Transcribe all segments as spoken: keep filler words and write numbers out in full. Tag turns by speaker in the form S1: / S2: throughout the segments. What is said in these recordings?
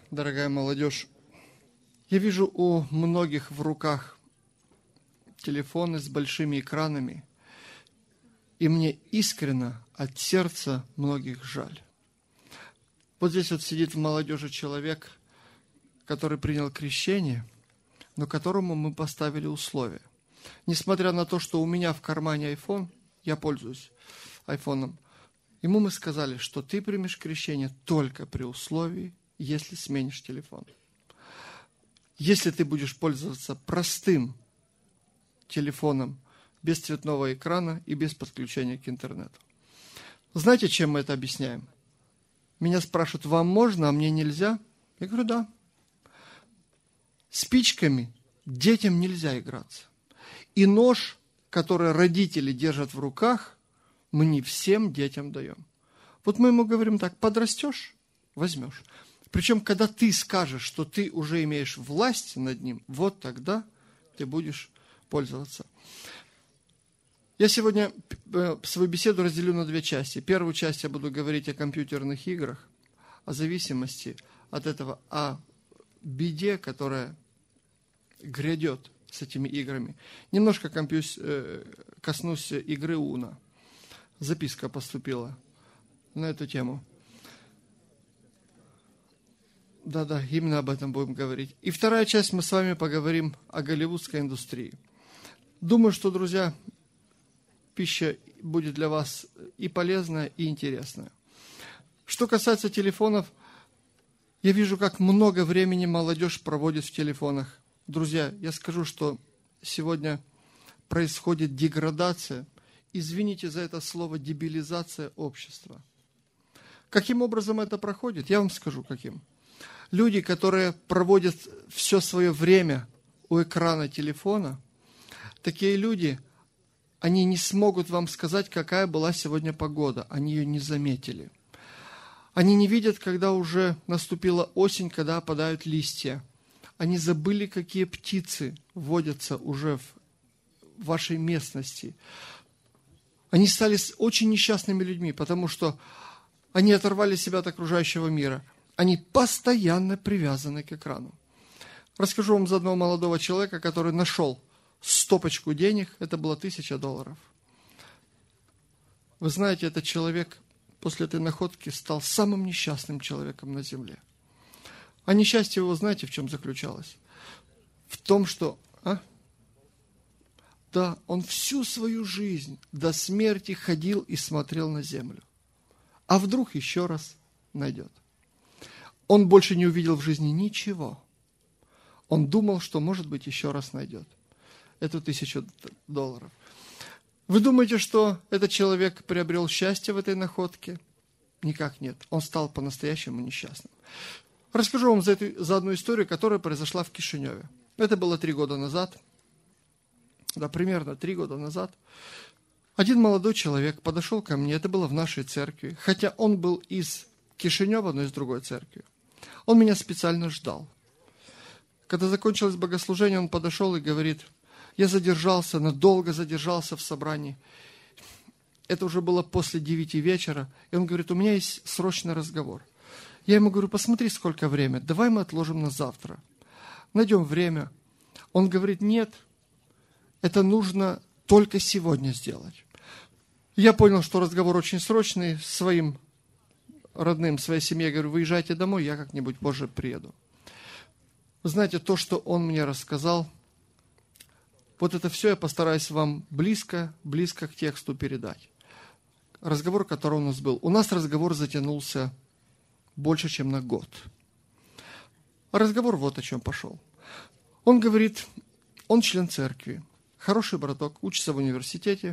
S1: Дорогая молодежь, я вижу у многих в руках телефоны с большими экранами, и мне искренне от сердца многих жаль. Вот здесь вот сидит в молодежи человек, который принял крещение, но которому мы поставили условия. Несмотря на то, что у меня в кармане iPhone, я пользуюсь айфоном, ему мы сказали, что ты примешь крещение только при условии, если сменишь телефон. Если ты будешь пользоваться простым телефоном, без цветного экрана и без подключения к интернету. Знаете, чем мы это объясняем? Меня спрашивают, вам можно, а мне нельзя? Я говорю, да. Спичками детям нельзя играться. И нож, который родители держат в руках, мы не всем детям даем. Вот мы ему говорим так, подрастешь, возьмешь. Причем, когда ты скажешь, что ты уже имеешь власть над ним, вот тогда ты будешь пользоваться. Я сегодня свою беседу разделю на две части. Первую часть я буду говорить о компьютерных играх, о зависимости от этого, о беде, которая грядет с этими играми. Немножко компьюс... коснусь игры Уно. Записка поступила на эту тему. Да-да, именно об этом будем говорить. И вторая часть, мы с вами поговорим о голливудской индустрии. Думаю, что, друзья, пища будет для вас и полезная, и интересная. Что касается телефонов, я вижу, как много времени молодежь проводит в телефонах. Друзья, я скажу, что сегодня происходит деградация, извините за это слово, дебилизация общества. Каким образом это проходит? Я вам скажу, каким. Люди, которые проводят все свое время у экрана телефона, такие люди, они не смогут вам сказать, какая была сегодня погода. Они ее не заметили. Они не видят, когда уже наступила осень, когда опадают листья. Они забыли, какие птицы водятся уже в вашей местности. Они стали очень несчастными людьми, потому что они оторвали себя от окружающего мира. Они постоянно привязаны к экрану. Расскажу вам за одного молодого человека, который нашел стопочку денег, это было тысяча долларов. Вы знаете, этот человек после этой находки стал самым несчастным человеком на земле. А несчастье его, знаете, в чем заключалось? В том, что... А? Да, он всю свою жизнь до смерти ходил и смотрел на землю. А вдруг еще раз найдет? Он больше не увидел в жизни ничего. Он думал, что, может быть, еще раз найдет эту тысячу долларов. Вы думаете, что этот человек приобрел счастье в этой находке? Никак нет. Он стал по-настоящему несчастным. Расскажу вам за, эту, за одну историю, которая произошла в Кишиневе. Это было три года назад. Да, примерно три года назад. Один молодой человек подошел ко мне, это было в нашей церкви, хотя он был из Кишинева, но из другой церкви. Он меня специально ждал. Когда закончилось богослужение, он подошел и говорит, я задержался, надолго задержался в собрании. Это уже было после девяти вечера. И он говорит, у меня есть срочный разговор. Я ему говорю, посмотри, сколько время, давай мы отложим на завтра. Найдем время. Он говорит, нет, это нужно только сегодня сделать. Я понял, что разговор очень срочный, своим родным, своей семье, говорю, выезжайте домой, я как-нибудь позже приеду. Вы знаете, то, что он мне рассказал, вот это все я постараюсь вам близко, близко к тексту передать. Разговор, который у нас был. У нас разговор затянулся больше, чем на год. Разговор вот о чем пошел. Он говорит, он член церкви, хороший браток, учится в университете.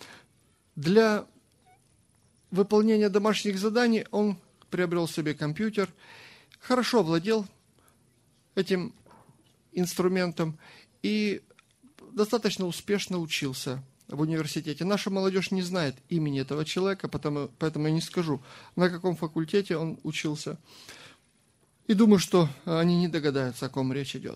S1: Для выполнения домашних заданий он приобрел себе компьютер, хорошо владел этим инструментом и достаточно успешно учился в университете. Наша молодежь не знает имени этого человека, потому, поэтому я не скажу, на каком факультете он учился. И думаю, что они не догадаются, о ком речь идет.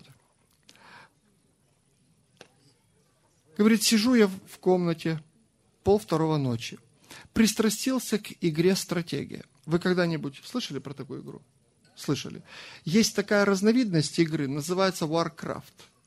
S1: Говорит, сижу я в комнате пол второго ночи. Пристрастился к игре «Стратегия». Вы когда-нибудь слышали про такую игру? Слышали? Есть такая разновидность игры, называется Warcraft.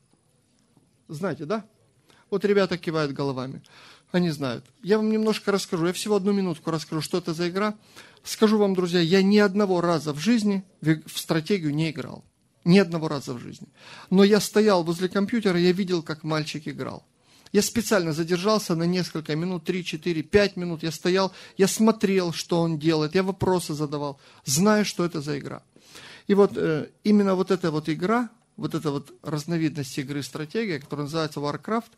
S1: Знаете, да? Вот ребята кивают головами. Они знают. Я вам немножко расскажу. Я всего одну минутку расскажу, что это за игра. Скажу вам, друзья, я ни одного раза в жизни в стратегию не играл. Ни одного раза в жизни. Но я стоял возле компьютера, я видел, как мальчик играл. Я специально задержался на несколько минут, три, четыре, пять минут. Я стоял, я смотрел, что он делает, я вопросы задавал, зная, что это за игра. И вот э, именно вот эта вот игра, вот эта вот разновидность игры стратегия, которая называется Warcraft,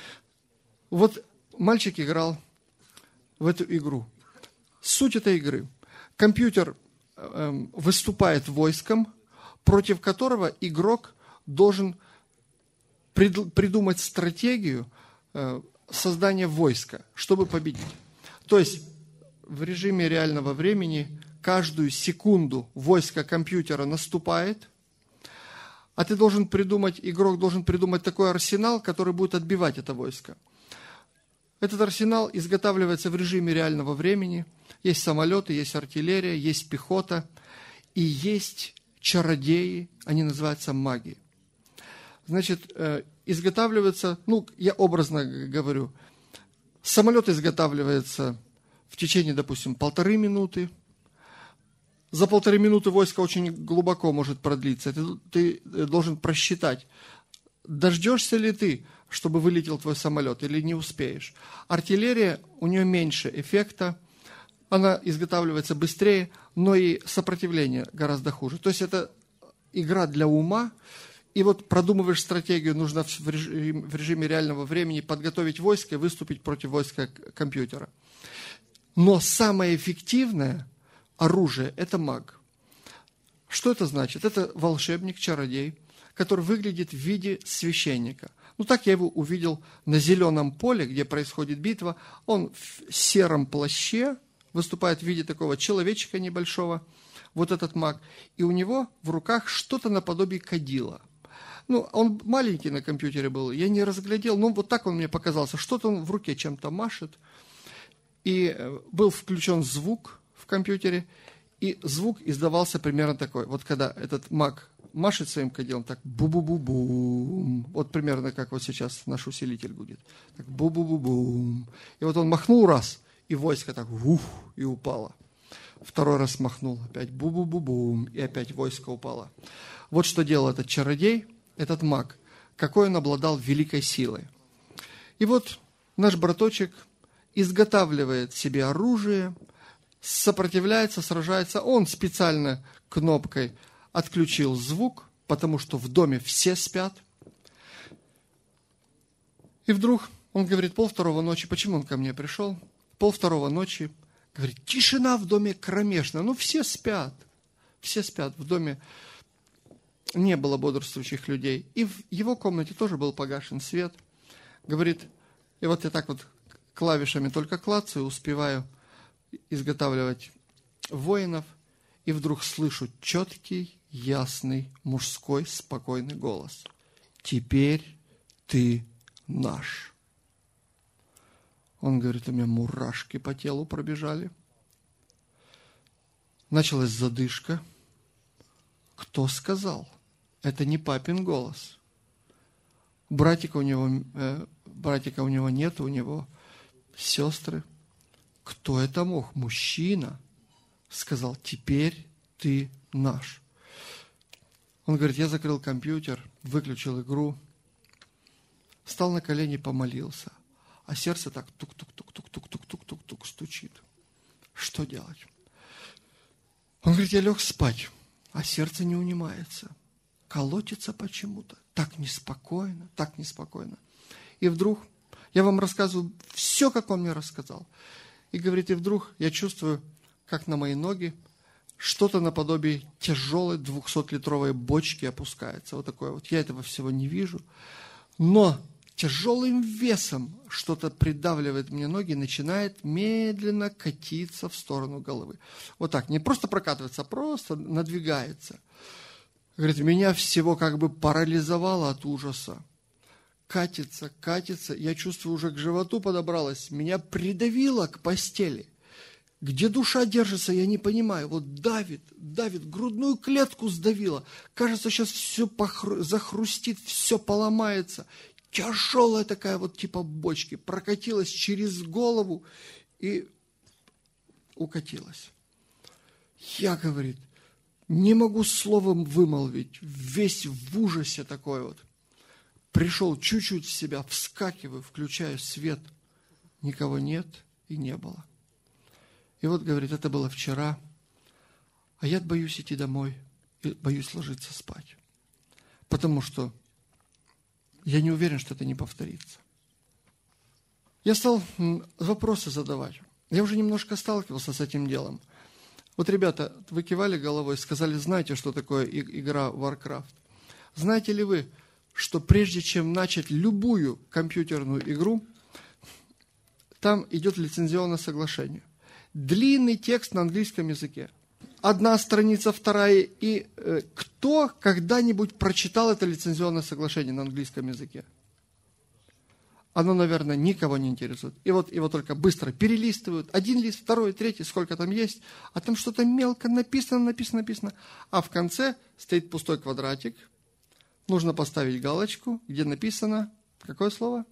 S1: вот мальчик играл в эту игру. Суть этой игры. Компьютер э, выступает войском, против которого игрок должен прид, придумать стратегию э, создания войска, чтобы победить. То есть в режиме реального времени каждую секунду войско компьютера наступает, а ты должен придумать, игрок должен придумать такой арсенал, который будет отбивать это войско. Этот арсенал изготавливается в режиме реального времени. Есть самолеты, есть артиллерия, есть пехота и есть чародеи, они называются маги. Значит, изготавливается, ну, я образно говорю, самолет изготавливается в течение, допустим, полторы минуты. За полторы минуты войско очень глубоко может продлиться. Ты, ты должен просчитать, дождешься ли ты, чтобы вылетел твой самолет, или не успеешь. Артиллерия, у нее меньше эффекта, она изготавливается быстрее, но и сопротивление гораздо хуже. То есть это игра для ума, и вот продумываешь стратегию, нужно в режиме, в режиме реального времени подготовить войско и выступить против войска компьютера. Но самое эффективное оружие – это маг. Что это значит? Это волшебник, чародей, который выглядит в виде священника. Ну, так я его увидел на зеленом поле, где происходит битва. Он в сером плаще выступает в виде такого человечка небольшого, вот этот маг. И у него в руках что-то наподобие кадила. Ну, он маленький на компьютере был, я не разглядел, но вот так он мне показался. Что-то он в руке чем-то машет. И был включен звук в компьютере, и звук издавался примерно такой. Вот когда этот маг машет своим кадилом, так бу-бу-бу-бум. Вот примерно как вот сейчас наш усилитель гудит. Так бу-бу-бу-бум. И вот он махнул раз, и войско так ух, и упало. Второй раз махнул, опять бу-бу-бу-бум, и опять войско упало. Вот что делал этот чародей, этот маг, какой он обладал великой силой. И вот наш браточек изготавливает себе оружие, сопротивляется, сражается. Он специально кнопкой отключил звук, потому что в доме все спят. И вдруг он говорит, полвторого ночи, почему он ко мне пришел? Полвторого ночи, говорит, тишина в доме кромешная. Ну, все спят, все спят. В доме не было бодрствующих людей. И в его комнате тоже был погашен свет. Говорит, и вот я так вот клавишами только клацаю, успеваю изготавливать воинов, и вдруг слышу четкий, ясный, мужской, спокойный голос. Теперь ты наш. Он говорит, у меня мурашки по телу пробежали. Началась задышка. Кто сказал? Это не папин голос. Братика у него, э, братика у него нет, у него сестры. Кто это мог? Мужчина сказал, теперь ты наш. Он говорит, я закрыл компьютер, выключил игру, встал на колени, помолился. А сердце так тук-тук-тук-тук-тук-тук-тук-тук стучит. Что делать? Он говорит, я лег спать, а сердце не унимается. Колотится почему-то. Так неспокойно, так неспокойно. И вдруг, я вам рассказываю все, как он мне рассказал. И говорит, и вдруг я чувствую, как на мои ноги что-то наподобие тяжелой двухсотлитровой бочки опускается. Вот такое вот. Я этого всего не вижу. Но тяжелым весом что-то придавливает мне ноги и начинает медленно катиться в сторону головы. Вот так. Не просто прокатывается, а просто надвигается. Говорит, меня всего как бы парализовало от ужаса. Катится, катится. Я чувствую, уже к животу подобралась. Меня придавило к постели. Где душа держится, я не понимаю. Вот давит, давит, грудную клетку сдавило. Кажется, сейчас все похру... захрустит, все поломается. Тяжелая такая вот типа бочки. Прокатилась через голову и укатилась. Я, говорит, не могу словом вымолвить. Весь в ужасе такой вот. Пришел чуть-чуть в себя, вскакиваю, включаю свет. Никого нет и не было. И вот, говорит, это было вчера, а я боюсь идти домой, и боюсь ложиться спать. Потому что я не уверен, что это не повторится. Я стал вопросы задавать. Я уже немножко сталкивался с этим делом. Вот, ребята, вы кивали головой, сказали, знаете, что такое игра Warcraft? Знаете ли вы, что прежде чем начать любую компьютерную игру, там идет лицензионное соглашение. Длинный текст на английском языке. Одна страница, вторая. И э, кто когда-нибудь прочитал это лицензионное соглашение на английском языке? Оно, наверное, никого не интересует. И вот его только быстро перелистывают. Один лист, второй, третий, сколько там есть. А там что-то мелко написано, написано, написано. А в конце стоит пустой квадратик. Нужно поставить галочку, где написано, какое слово?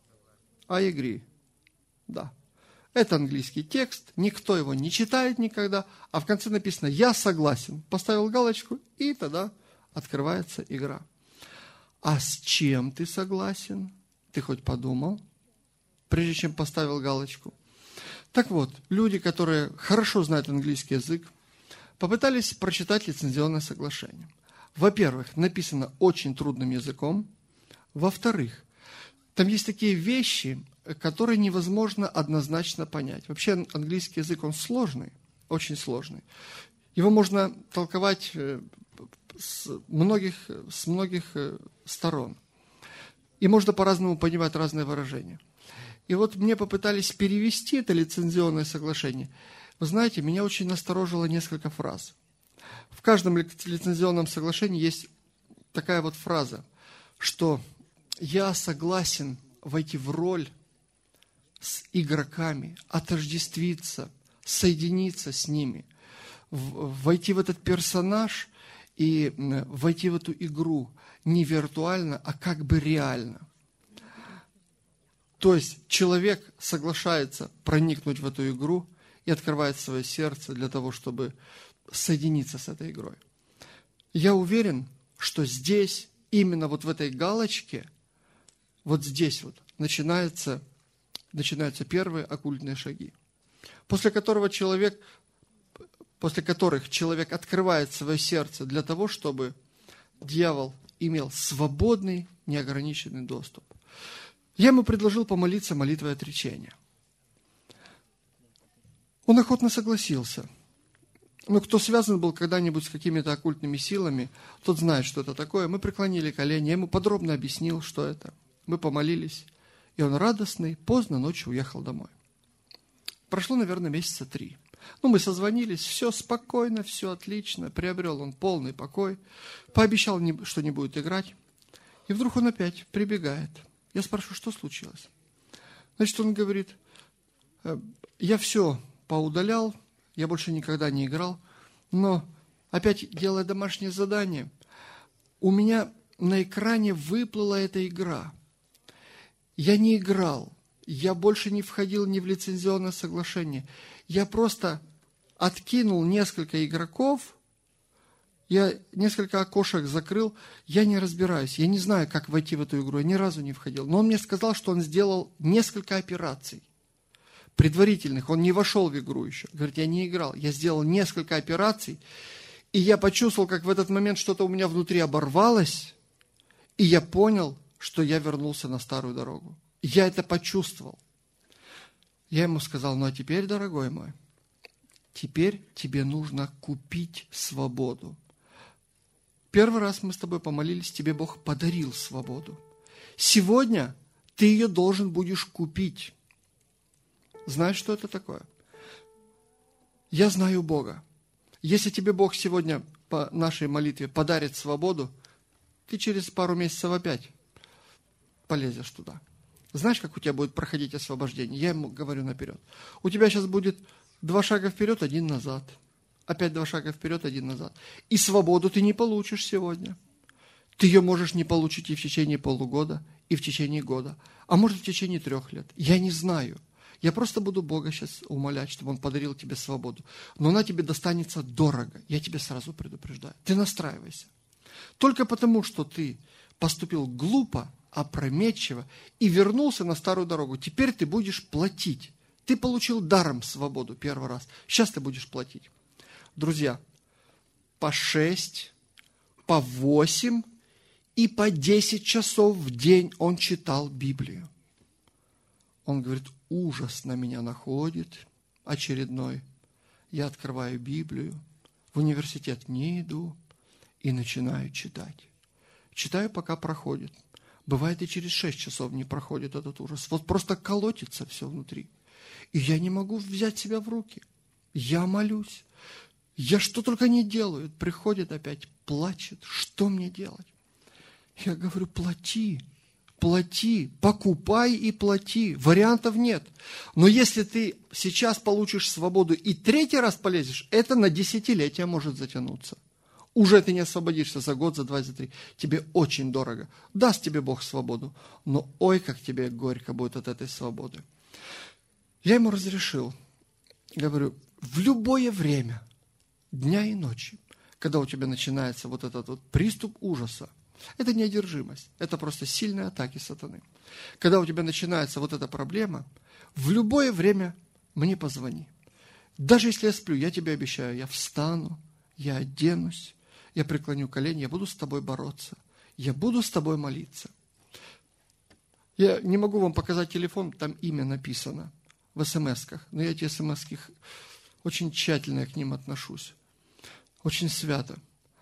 S1: I agree. Да. Это английский текст, никто его не читает никогда, а в конце написано «Я согласен». Поставил галочку, и тогда открывается игра. А с чем ты согласен? Ты хоть подумал, прежде чем поставил галочку? Так вот, люди, которые хорошо знают английский язык, попытались прочитать лицензионное соглашение. Во-первых, написано очень трудным языком. Во-вторых, там есть такие вещи, которые невозможно однозначно понять. Вообще английский язык, он сложный, очень сложный. Его можно толковать с многих, с многих сторон. И можно по-разному понимать разные выражения. И вот мне попытались перевести это лицензионное соглашение. Вы знаете, меня очень насторожило несколько фраз. В каждом лицензионном соглашении есть такая вот фраза, что я согласен войти в роль с игроками, отождествиться, соединиться с ними, войти в этот персонаж и войти в эту игру не виртуально, а как бы реально. То есть человек соглашается проникнуть в эту игру и открывает свое сердце для того, чтобы соединиться с этой игрой. Я уверен, что здесь, именно вот в этой галочке, вот здесь вот начинается начинаются первые оккультные шаги, после которого человек, после которых человек открывает свое сердце для того, чтобы дьявол имел свободный, неограниченный доступ. Я ему предложил помолиться молитвой отречения. Он охотно согласился. Но кто связан был когда-нибудь с какими-то оккультными силами, тот знает, что это такое. Мы преклонили колени, я ему подробно объяснил, что это. Мы помолились. И он радостный, поздно ночью уехал домой. Прошло, наверное, месяца три. Ну, мы созвонились, все спокойно, все отлично. Приобрел он полный покой. Пообещал, что не будет играть. И вдруг он опять прибегает. Я спрашиваю, что случилось? Значит, он говорит, я все поудалял, я больше никогда не играл, но опять делая домашнее задание, у меня на экране выплыла эта игра. Я не играл, я больше не входил ни в лицензионное соглашение. Я просто откинул несколько игроков, я несколько окошек закрыл, я не разбираюсь, я не знаю, как войти в эту игру, я ни разу не входил. Но он мне сказал, что он сделал несколько операций предварительных, он не вошел в игру еще. Говорит, я не играл, я сделал несколько операций, и я почувствовал, как в этот момент что-то у меня внутри оборвалось, и я понял, что я вернулся на старую дорогу. Я это почувствовал. Я ему сказал, ну а теперь, дорогой мой, теперь тебе нужно купить свободу. Первый раз мы с тобой помолились, тебе Бог подарил свободу. Сегодня ты ее должен будешь купить. Знаешь, что это такое? Я знаю Бога. Если тебе Бог сегодня по нашей молитве подарит свободу, ты через пару месяцев опять полезешь туда. Знаешь, как у тебя будет проходить освобождение? Я ему говорю наперед. У тебя сейчас будет Два шага вперед, один назад. Опять два шага вперед, один назад. И свободу ты не получишь сегодня. Ты ее можешь не получить и в течение полугода, и в течение года, а может в течение трех лет. Я не знаю. Я просто буду Бога сейчас умолять, чтобы Он подарил тебе свободу. Но она тебе достанется дорого. Я тебе сразу предупреждаю. Ты настраивайся. Только потому, что ты поступил глупо, опрометчиво и вернулся на старую дорогу. Теперь ты будешь платить. Ты получил даром свободу первый раз. Сейчас ты будешь платить. Друзья, по шесть, по восемь и по десять часов в день он читал Библию. Он говорит, ужас на меня находит очередной. Я открываю Библию, в университет не иду и начинаю читать. Читаю, пока проходит. Бывает, и через шесть часов не проходит этот ужас. Вот просто колотится все внутри. И я не могу взять себя в руки. Я молюсь. Я что только не делаю. Приходит опять, плачет. Что мне делать? Я говорю, плати. Плати, покупай и плати. Вариантов нет. Но если ты сейчас получишь свободу и третий раз полезешь, это на десятилетия может затянуться. Уже ты не освободишься за год, за два, за три. Тебе очень дорого. Даст тебе Бог свободу, но ой, как тебе горько будет от этой свободы. Я ему разрешил. Говорю, в любое время, дня и ночи, когда у тебя начинается вот этот вот приступ ужаса, это не одержимость, это просто сильные атаки сатаны. Когда у тебя начинается вот эта проблема, в любое время мне позвони. Даже если я сплю, я тебе обещаю, я встану, я оденусь, я преклоню колени, я буду с тобой бороться, я буду с тобой молиться. Я не могу вам показать телефон, там имя написано в эс-эм-эсках, но я эти эс-эм-эски очень тщательно к ним отношусь, очень свято.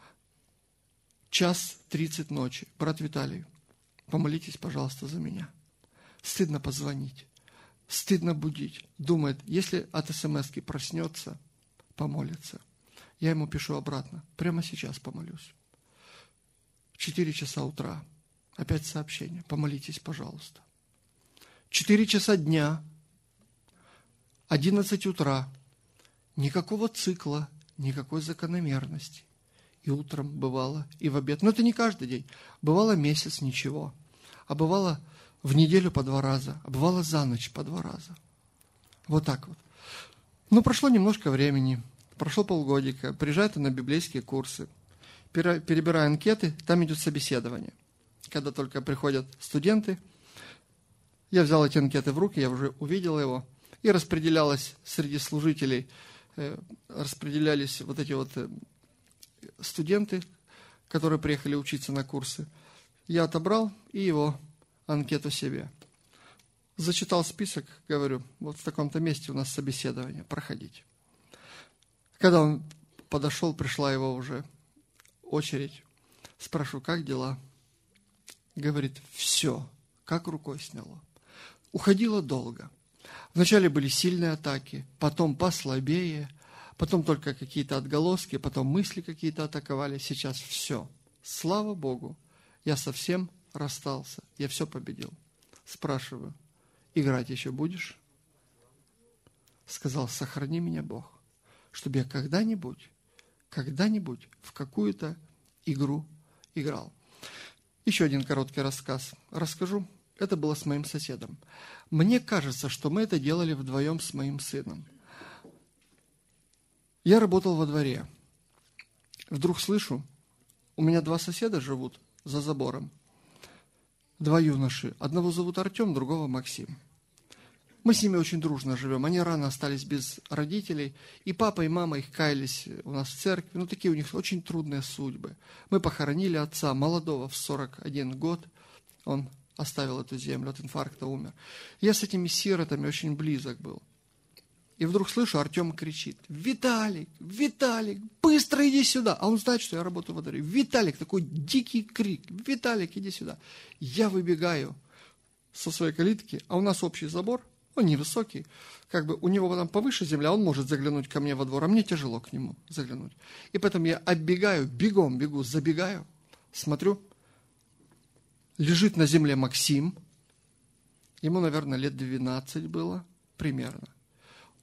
S1: Час тридцать ночи. Брат Виталий, помолитесь, пожалуйста, за меня. Стыдно позвонить, стыдно будить. Думает, если от эс-эм-эски проснется, помолится. Я ему пишу обратно. Прямо сейчас помолюсь. В четыре часа утра. Опять сообщение. Помолитесь, пожалуйста. четыре часа дня. одиннадцать утра. Никакого цикла, никакой закономерности. И утром бывало, и в обед. Но это не каждый день. Бывало месяц ничего. А бывало в неделю по два раза. А бывало за ночь по два раза. Вот так вот. Но прошло немножко времени. Прошло полгодика. Приезжает на библейские курсы. Перебирая анкеты, там идет собеседование. Когда только приходят студенты, я взял эти анкеты в руки, я уже увидел его. И распределялось среди служителей, распределялись вот эти вот студенты, которые приехали учиться на курсы. Я отобрал и его анкету себе. Зачитал список, говорю, вот в таком-то месте у нас собеседование, проходите. Когда он подошел, пришла его уже очередь. Спрашиваю, как дела? Говорит, все, как рукой сняло. Уходило долго. Вначале были сильные атаки, потом послабее, потом только какие-то отголоски, потом мысли какие-то атаковали. Сейчас все. Слава Богу, я совсем расстался, я все победил. Спрашиваю, играть еще будешь? Сказал, сохрани меня, Бог, чтобы я когда-нибудь, когда-нибудь в какую-то игру играл. Еще один короткий рассказ. Расскажу. Это было с моим соседом. Мне кажется, что мы это делали вдвоем с моим сыном. Я работал во дворе. Вдруг слышу, у меня два соседа живут за забором. Два юноши. Одного зовут Артем, другого Максим. Мы с ними очень дружно живем. Они рано остались без родителей. И папа, и мама их каялись у нас в церкви. Ну, такие у них очень трудные судьбы. Мы похоронили отца, молодого, в сорок один год. Он оставил эту землю, от инфаркта умер. Я с этими сиротами очень близок был. И вдруг слышу, Артем кричит, Виталик, Виталик, быстро иди сюда. А он знает, что я работаю во дворе. Виталик, такой дикий крик, Виталик, иди сюда. Я выбегаю со своей калитки, а у нас общий забор, он невысокий, как бы у него там повыше земля, он может заглянуть ко мне во двор, а мне тяжело к нему заглянуть. И поэтому я оббегаю, бегом бегу, забегаю, смотрю, лежит на земле Максим, ему, наверное, лет двенадцать было, примерно.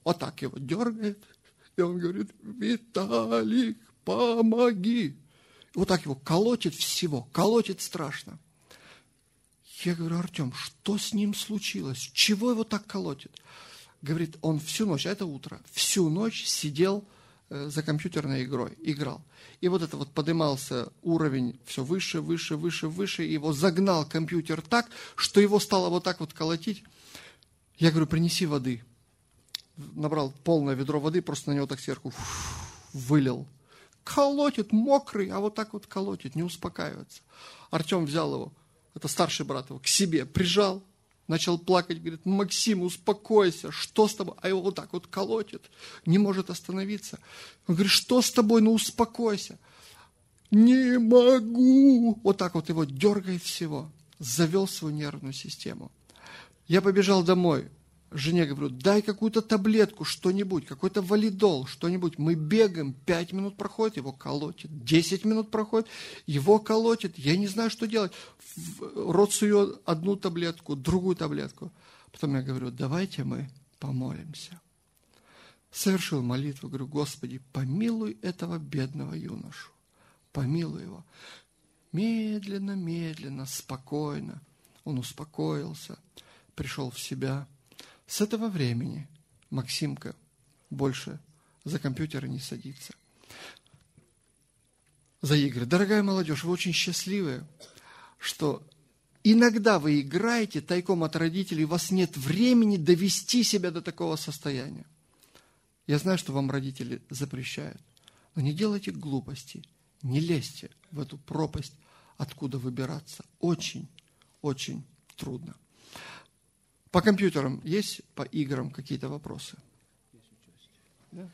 S1: вот так его дергает, и он говорит: Виталик, помоги. Вот так его колотит всего, колотит страшно. Я говорю: Артем, что с ним случилось? Чего его так колотит? Говорит, он всю ночь, а это утро, всю ночь сидел э, за компьютерной игрой, играл. И вот это вот поднимался уровень все выше, выше, выше, выше, и его загнал компьютер так, что его стало вот так вот колотить. Я говорю: принеси воды. Набрал полное ведро воды, просто на него так сверху вылил. Колотит, мокрый, а вот так вот колотит, не успокаивается. Артем взял его, это старший брат его, к себе прижал, начал плакать, говорит: Максим, успокойся, что с тобой? А его вот так вот колотит, не может остановиться. Он говорит: что с тобой, ну успокойся. Не могу. Вот так вот его дергает всего, завел свою нервную систему. Я побежал домой. Жене говорю: дай какую-то таблетку, что-нибудь, какой-то валидол, что-нибудь. Мы бегаем, пять минут проходит, его колотит, десять минут проходит, его колотит. Я не знаю, что делать. В рот сую одну таблетку, другую таблетку. Потом я говорю: давайте мы помолимся. Совершил молитву, говорю: Господи, помилуй этого бедного юношу, помилуй его. Медленно, медленно, спокойно он успокоился, пришел в себя. С этого времени Максимка больше за компьютер не садится. За игры. Дорогая молодежь, вы очень счастливые, что иногда вы играете тайком от родителей, у вас нет времени довести себя до такого состояния. Я знаю, что вам родители запрещают, но не делайте глупости, не лезьте в эту пропасть, откуда выбираться. Очень, очень трудно. По компьютерам есть, по играм какие-то вопросы? Да?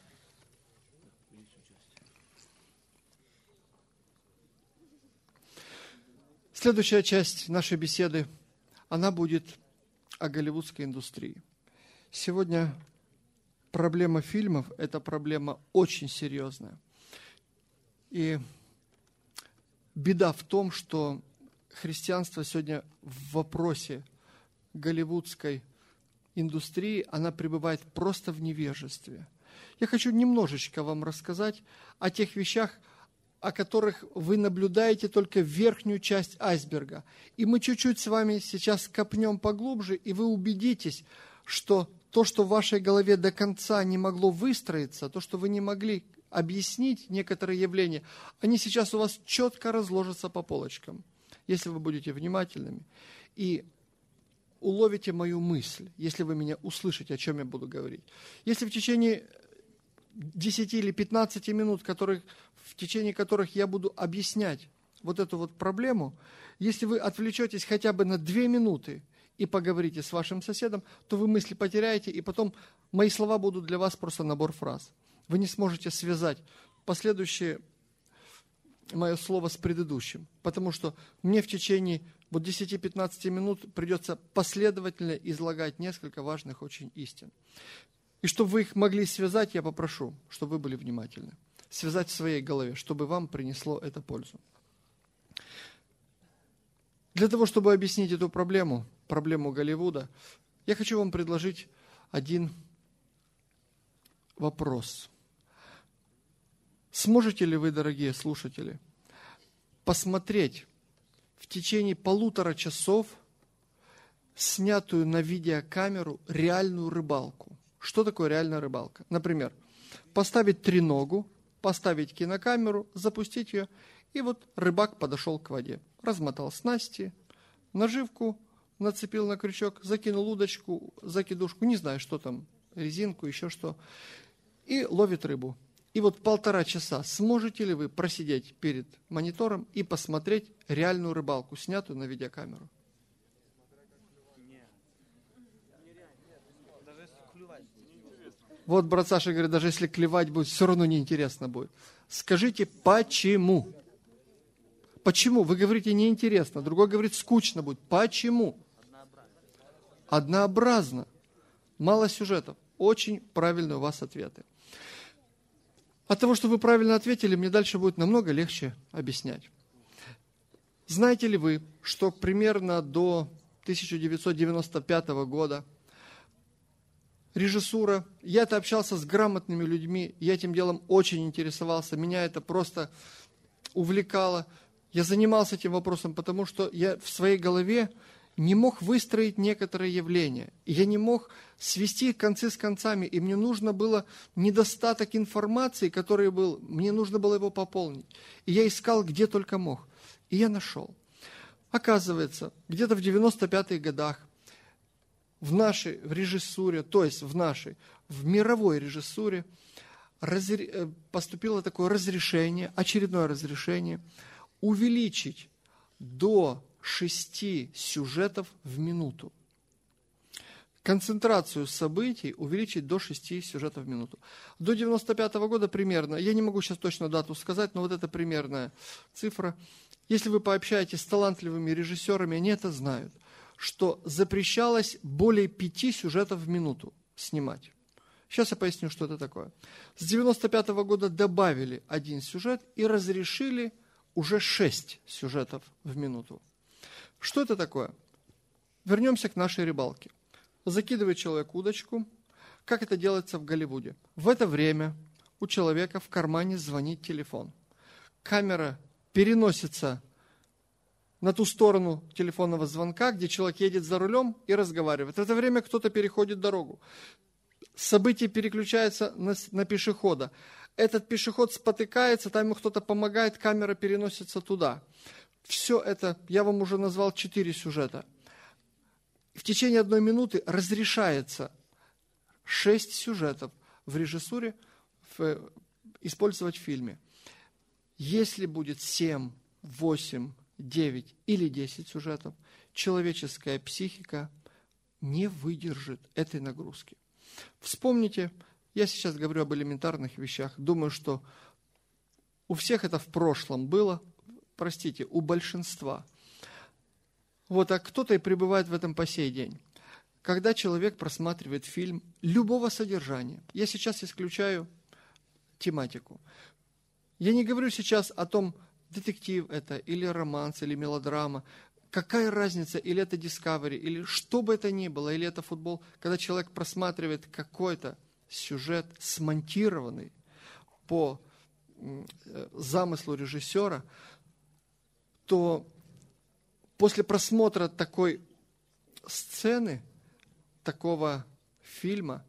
S1: Следующая часть нашей беседы, она будет о голливудской индустрии. Сегодня проблема фильмов – это проблема очень серьезная. И беда в том, что христианство сегодня в вопросе голливудской индустрии, она пребывает просто в невежестве. Я хочу немножечко вам рассказать о тех вещах, о которых вы наблюдаете только верхнюю часть айсберга. И мы чуть-чуть с вами сейчас копнем поглубже, и вы убедитесь, что то, что в вашей голове до конца не могло выстроиться, то, что вы не могли объяснить некоторые явления, они сейчас у вас четко разложатся по полочкам, если вы будете внимательными. И уловите мою мысль, если вы меня услышите, о чем я буду говорить. Если в течение десяти или пятнадцати минут, которых, в течение которых я буду объяснять вот эту вот проблему, если вы отвлечетесь хотя бы на две минуты и поговорите с вашим соседом, то вы мысли потеряете, и потом мои слова будут для вас просто набор фраз. Вы не сможете связать последующее мое слово с предыдущим, потому что мне в течение вот десяти-пятнадцати минут придется последовательно излагать несколько важных очень истин. И чтобы вы их могли связать, я попрошу, чтобы вы были внимательны. Связать в своей голове, чтобы вам принесло это пользу. Для того, чтобы объяснить эту проблему, проблему Голливуда, я хочу вам предложить один вопрос. Сможете ли вы, дорогие слушатели, посмотреть в течение полутора часов снятую на видеокамеру реальную рыбалку? Что такое реальная рыбалка? Например, поставить треногу, поставить кинокамеру, запустить ее, и вот рыбак подошел к воде, размотал снасти, наживку нацепил на крючок, закинул удочку, закидушку, не знаю, что там, резинку, еще что, и ловит рыбу. И вот полтора часа сможете ли вы просидеть перед монитором и посмотреть реальную рыбалку, снятую на видеокамеру? Вот брат Саша говорит, даже если клевать будет, все равно неинтересно будет. Скажите, почему? Почему? Вы говорите неинтересно, другой говорит скучно будет. Почему? Однообразно. Мало сюжетов. Очень правильные у вас ответы. От того, что вы правильно ответили, мне дальше будет намного легче объяснять. Знаете ли вы, что примерно до тысяча девятьсот девяносто пятого года режиссура. Я-то общался с грамотными людьми, я этим делом очень интересовался, меня это просто увлекало. Я занимался этим вопросом, потому что я в своей голове не мог выстроить некоторые явления. Я не мог свести концы с концами, и мне нужно было недостаток информации, который был, мне нужно было его пополнить. И я искал, где только мог. И я нашел. Оказывается, где-то в девяносто пятых годах в нашей в режиссуре, то есть в нашей, в мировой режиссуре разре, поступило такое разрешение, очередное разрешение, увеличить до шести сюжетов в минуту. Концентрацию событий увеличить до шести сюжетов в минуту. До девяносто пятого года примерно, я не могу сейчас точно дату сказать, но вот это примерная цифра. Если вы пообщаетесь с талантливыми режиссерами, они это знают, что запрещалось более пяти сюжетов в минуту снимать. Сейчас я поясню, что это такое. С девяносто пятого года добавили один сюжет и разрешили уже шесть сюжетов в минуту. Что это такое? Вернемся к нашей рыбалке. Закидывает человек удочку. Как это делается в Голливуде? В это время у человека в кармане звонит телефон. Камера переносится на ту сторону телефонного звонка, где человек едет за рулем и разговаривает. В это время кто-то переходит дорогу. Событие переключается на, на пешехода. Этот пешеход спотыкается, там ему кто-то помогает, камера переносится туда. Все это, я вам уже назвал четыре сюжета. В течение одной минуты разрешается шесть сюжетов в режиссуре в, использовать в фильме. Если будет семь, восемь, девять или десять сюжетов, человеческая психика не выдержит этой нагрузки. Вспомните, я сейчас говорю об элементарных вещах, думаю, что у всех это в прошлом было, простите, у большинства. Вот, а кто-то и пребывает в этом по сей день. Когда человек просматривает фильм любого содержания, я сейчас исключаю тематику. Я не говорю сейчас о том, детектив это, или романс, или мелодрама. Какая разница, или это Discovery, или что бы это ни было, или это футбол. Когда человек просматривает какой-то сюжет, смонтированный по замыслу режиссера, то после просмотра такой сцены, такого фильма,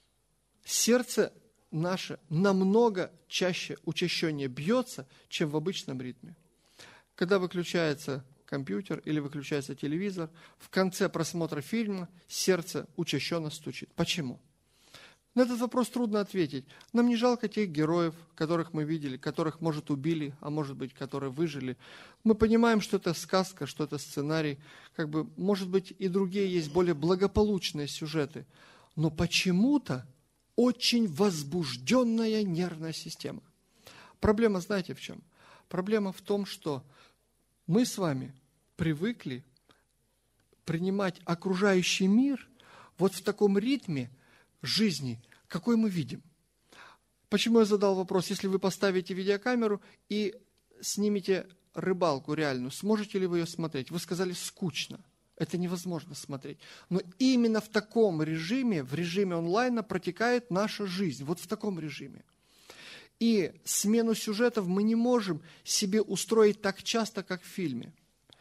S1: сердце наше намного чаще, учащеннее бьется, чем в обычном ритме. Когда выключается компьютер или выключается телевизор, в конце просмотра фильма сердце учащенно стучит. Почему? На этот вопрос трудно ответить. Нам не жалко тех героев, которых мы видели, которых, может, убили, а может быть, которые выжили. Мы понимаем, что это сказка, что это сценарий. Как бы, может быть, и другие есть более благополучные сюжеты. Но почему-то очень возбужденная нервная система. Проблема, знаете, в чем? Проблема в том, что мы с вами привыкли принимать окружающий мир вот в таком ритме жизни, какой мы видим. Почему я задал вопрос? Если вы поставите видеокамеру и снимете рыбалку реальную, сможете ли вы ее смотреть? Вы сказали, скучно. Это невозможно смотреть. Но именно в таком режиме, в режиме онлайна протекает наша жизнь. Вот в таком режиме. И смену сюжетов мы не можем себе устроить так часто, как в фильме.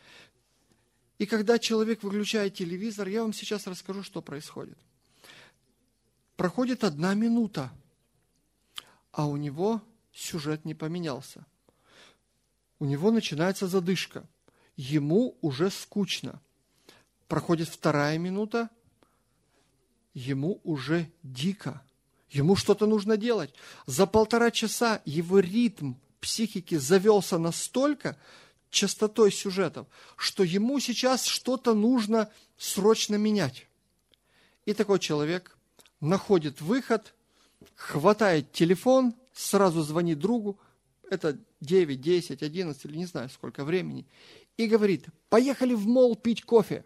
S1: И когда человек выключает телевизор, я вам сейчас расскажу, что происходит. Проходит одна минута, а у него сюжет не поменялся. У него начинается задышка. Ему уже скучно. Проходит вторая минута, ему уже дико. Ему что-то нужно делать. За полтора часа его ритм психики завелся настолько частотой сюжетов, что ему сейчас что-то нужно срочно менять. И такой человек находит выход, хватает телефон, сразу звонит другу, это девять, десять, одиннадцать или не знаю сколько времени, и говорит, поехали в молл пить кофе.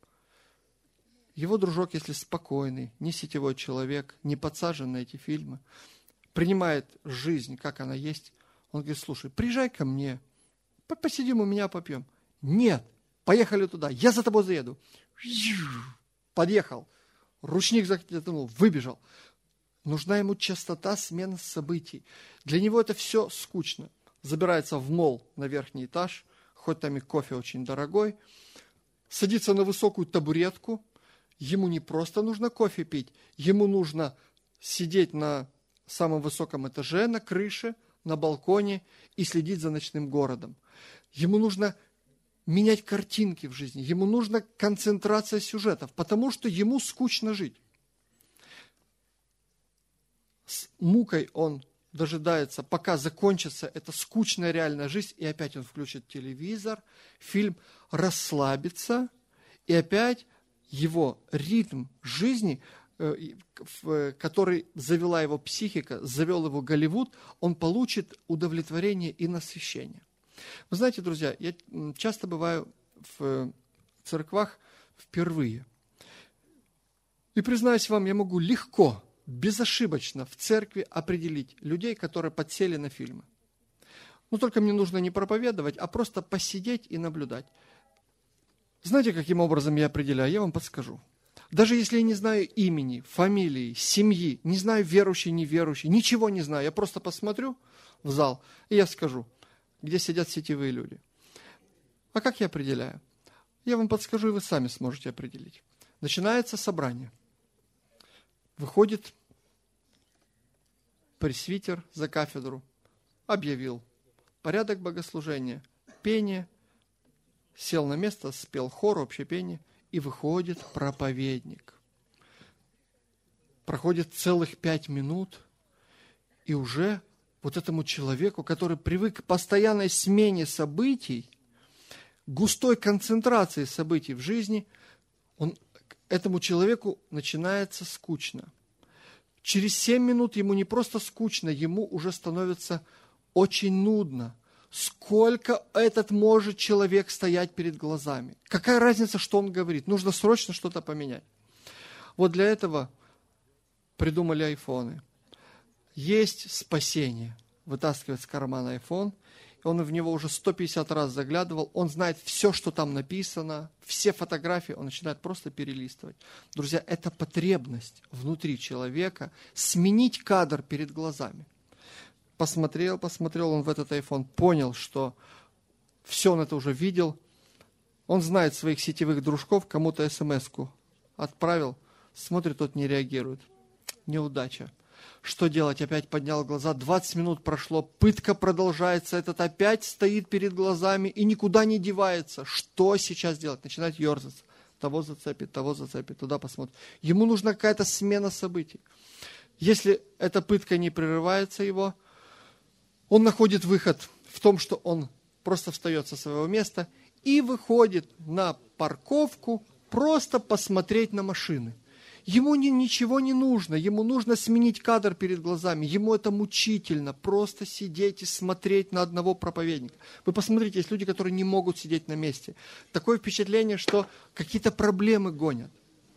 S1: Его дружок, если спокойный, не сетевой человек, не подсажен на эти фильмы, принимает жизнь, как она есть, он говорит, слушай, приезжай ко мне, посидим у меня, попьем. Нет, поехали туда, я за тобой заеду. Подъехал. ручник затянул, выбежал. Нужна ему частота смены событий. Для него это все скучно. Забирается в молл на верхний этаж, хоть там и кофе очень дорогой, садится на высокую табуретку. Ему не просто нужно кофе пить, ему нужно сидеть на самом высоком этаже, на крыше, на балконе и следить за ночным городом. Ему нужно менять картинки в жизни, ему нужна концентрация сюжетов, потому что ему скучно жить. С мукой он дожидается, пока закончится эта скучная реальная жизнь, и опять он включит телевизор, фильм, расслабится, и опять его ритм жизни, который завела его психика, завел его Голливуд, он получит удовлетворение и насыщение. Вы знаете, друзья, я часто бываю в церквах впервые. И, признаюсь вам, я могу легко, безошибочно в церкви определить людей, которые подсели на фильмы. Но только мне нужно не проповедовать, а просто посидеть и наблюдать. Знаете, каким образом я определяю? Я вам подскажу. Даже если я не знаю имени, фамилии, семьи, не знаю верующий, неверующий, ничего не знаю, я просто посмотрю в зал, и я скажу, где сидят сетевые люди. А как я определяю? Я вам подскажу, и вы сами сможете определить. Начинается собрание. Выходит пресвитер за кафедру, объявил порядок богослужения, пение, сел на место, спел хор, общее пение, и выходит проповедник. Проходит целых пять минут, и уже вот этому человеку, который привык к постоянной смене событий, густой концентрации событий в жизни, он, этому человеку начинается скучно. Через семь минут ему не просто скучно, ему уже становится очень нудно. Сколько этот может человек стоять перед глазами? Какая разница, что он говорит? Нужно срочно что-то поменять. Вот для этого придумали айфоны. Есть спасение. Вытаскивает с кармана айфон, и он в него уже сто пятьдесят раз заглядывал, он знает все, что там написано, все фотографии, он начинает просто перелистывать. Друзья, это потребность внутри человека сменить кадр перед глазами. Посмотрел, посмотрел он в этот айфон, понял, что все он это уже видел, он знает своих сетевых дружков, кому-то смс-ку отправил, смотрит, тот не реагирует. Неудача. Что делать? Опять поднял глаза, двадцать минут прошло, пытка продолжается, этот опять стоит перед глазами и никуда не девается. Что сейчас делать? Начинает ерзаться. Того зацепит, того зацепит, туда посмотрит. Ему нужна какая-то смена событий. Если эта пытка не прерывается его, он находит выход в том, что он просто встает со своего места и выходит на парковку просто посмотреть на машины. Ему ни, ничего не нужно, ему нужно сменить кадр перед глазами, ему это мучительно, просто сидеть и смотреть на одного проповедника. Вы посмотрите, есть люди, которые не могут сидеть на месте. Такое впечатление, что какие-то проблемы гонят.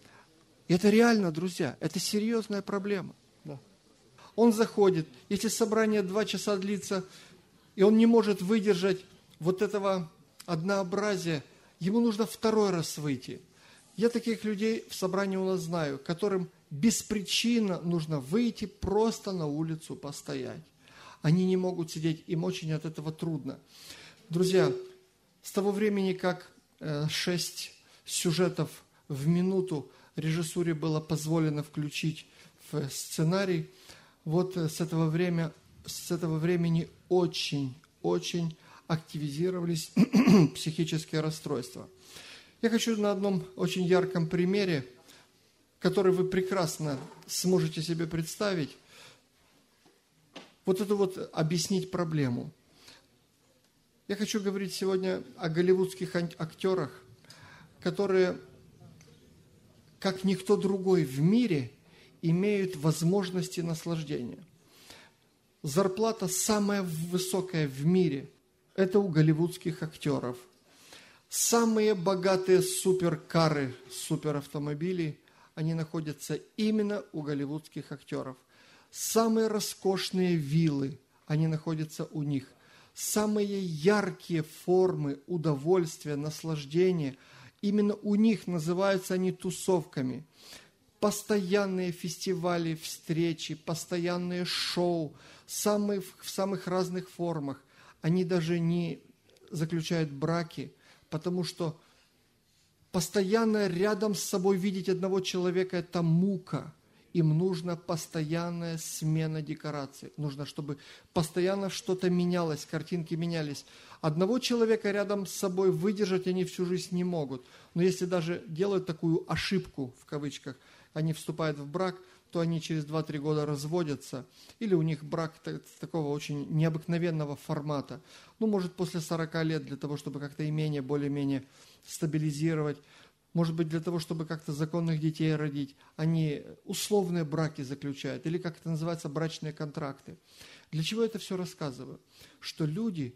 S1: И это реально, друзья, это серьезная проблема. Да. Он заходит, если собрание два часа длится, и он не может выдержать вот этого однообразия, ему нужно второй раз выйти. Я таких людей в собрании у нас знаю, которым беспричинно нужно выйти просто на улицу постоять. Они не могут сидеть, им очень от этого трудно. Друзья, с того времени, как э, шесть сюжетов в минуту режиссуре было позволено включить в сценарий, вот с этого, время, с этого времени очень-очень активизировались психические расстройства. Я хочу на одном очень ярком примере, который вы прекрасно сможете себе представить, вот это вот объяснить проблему. Я хочу говорить сегодня о голливудских актерах, которые, как никто другой в мире, имеют возможности наслаждения. Зарплата самая высокая в мире – это у голливудских актеров. Самые богатые суперкары, суперавтомобили, они находятся именно у голливудских актеров. Самые роскошные виллы, они находятся у них. Самые яркие формы удовольствия, наслаждения, именно у них называются они тусовками. постоянные фестивали, встречи, постоянные шоу, самые, в самых разных формах. Они даже не заключают браки, потому что постоянно рядом с собой видеть одного человека – это мука. Им нужна постоянная смена декораций. Нужно, чтобы постоянно что-то менялось, картинки менялись. Одного человека рядом с собой выдержать они всю жизнь не могут. Но если даже делают такую ошибку, в кавычках, они вступают в брак, то они через два-три года разводятся. Или у них брак такого очень необыкновенного формата. Ну, может, после сорока лет, для того, чтобы как-то имение более-менее стабилизировать. Может быть, для того, чтобы как-то законных детей родить, они условные браки заключают, или как это называется, брачные контракты. Для чего я это все рассказываю? Что люди,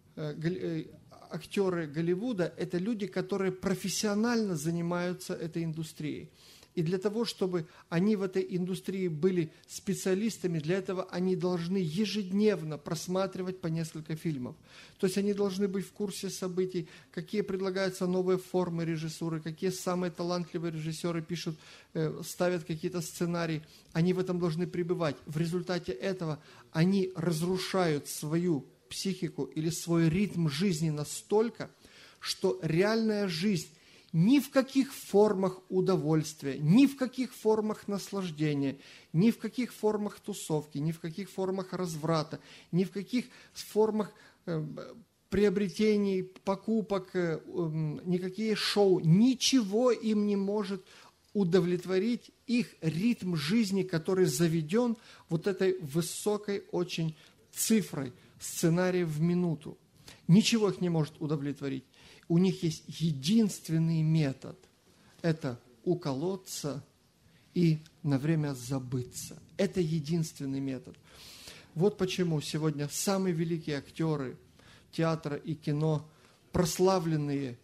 S1: актеры Голливуда, это люди, которые профессионально занимаются этой индустрией. И для того, чтобы они в этой индустрии были специалистами, для этого они должны ежедневно просматривать по несколько фильмов. То есть они должны быть в курсе событий, какие предлагаются новые формы режиссуры, какие самые талантливые режиссеры пишут, ставят какие-то сценарии. Они в этом должны пребывать. В результате этого они разрушают свою психику или свой ритм жизни настолько, что реальная жизнь ни в каких формах удовольствия, ни в каких формах наслаждения, ни в каких формах тусовки, ни в каких формах разврата, ни в каких формах э, приобретений, покупок, э, э, никакие шоу, ничего им не может удовлетворить их ритм жизни, который заведен вот этой высокой очень цифрой, сценариев в минуту. Ничего их не может удовлетворить. У них есть единственный метод – это уколоться и на время забыться. Это единственный метод. Вот почему сегодня самые великие актеры театра и кино, прославленные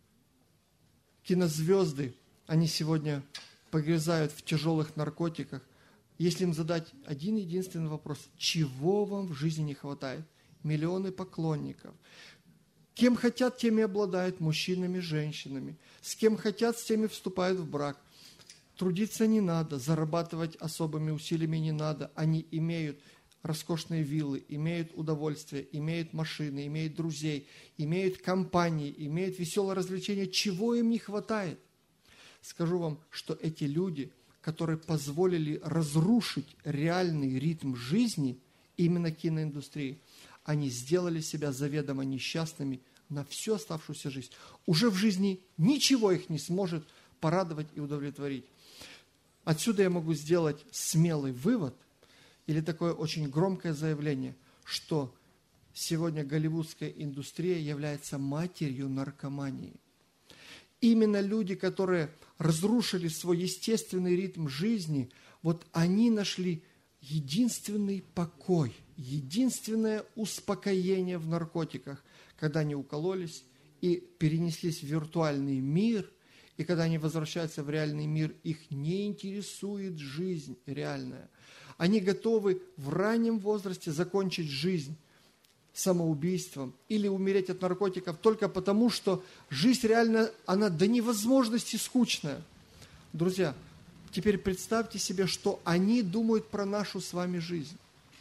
S1: кинозвезды, они сегодня погрязают в тяжелых наркотиках. Если им задать один единственный вопрос – чего вам в жизни не хватает? Миллионы поклонников. Кем хотят, теми обладают, мужчинами, женщинами. С кем хотят, с теми вступают в брак. Трудиться не надо, зарабатывать особыми усилиями не надо. Они имеют роскошные виллы, имеют удовольствие, имеют машины, имеют друзей, имеют компании, имеют веселое развлечение. Чего им не хватает? Скажу вам, что эти люди, которые позволили разрушить реальный ритм жизни именно киноиндустрии, они сделали себя заведомо несчастными на всю оставшуюся жизнь. Уже в жизни ничего их не сможет порадовать и удовлетворить. Отсюда я могу сделать смелый вывод или такое очень громкое заявление, что сегодня голливудская индустрия является матерью наркомании. Именно люди, которые разрушили свой естественный ритм жизни, вот они нашли единственный покой, единственное успокоение в наркотиках, когда они укололись и перенеслись в виртуальный мир, и когда они возвращаются в реальный мир, их не интересует жизнь реальная. Они готовы в раннем возрасте закончить жизнь самоубийством или умереть от наркотиков только потому, что жизнь реально, она до невозможности скучная. Друзья, теперь представьте себе, что они думают про нашу с вами жизнь.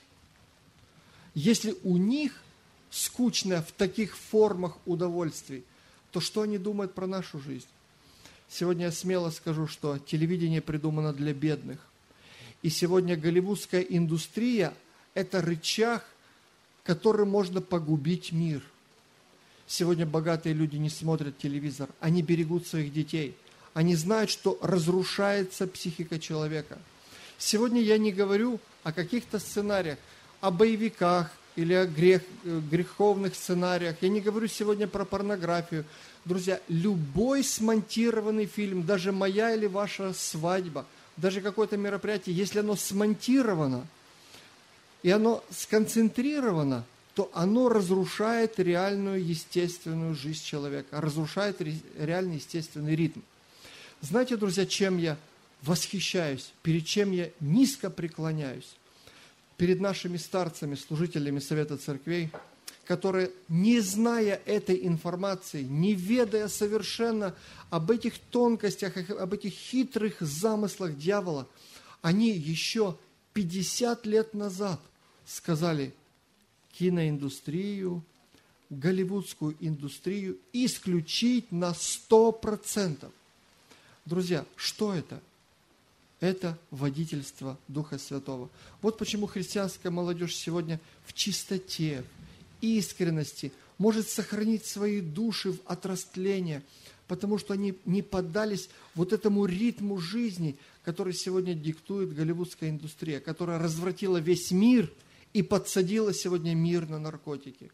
S1: Если у них скучно в таких формах удовольствий, то что они думают про нашу жизнь? Сегодня я смело скажу, что телевидение придумано для бедных. И сегодня голливудская индустрия – это рычаг, которым можно погубить мир. Сегодня богатые люди не смотрят телевизор, они берегут своих детей. Они знают, что разрушается психика человека. Сегодня я не говорю о каких-то сценариях, о боевиках или о грех, греховных сценариях. Я не говорю сегодня про порнографию. Друзья, любой смонтированный фильм, даже моя или ваша свадьба, даже какое-то мероприятие, если оно смонтировано, и оно сконцентрировано, то оно разрушает реальную естественную жизнь человека, разрушает реальный естественный ритм. Знаете, друзья, чем я восхищаюсь, перед чем я низко преклоняюсь? Перед нашими старцами, служителями Совета Церквей, которые, не зная этой информации, не ведая совершенно об этих тонкостях, об этих хитрых замыслах дьявола, они еще пятьдесят лет назад сказали: киноиндустрию, голливудскую индустрию исключить на сто процентов. Друзья, что это? Это водительство Духа Святого. Вот почему христианская молодежь сегодня в чистоте, в искренности может сохранить свои души от растления, потому что они не поддались вот этому ритму жизни, который сегодня диктует голливудская индустрия, которая развратила весь мир и подсадила сегодня мир на наркотики.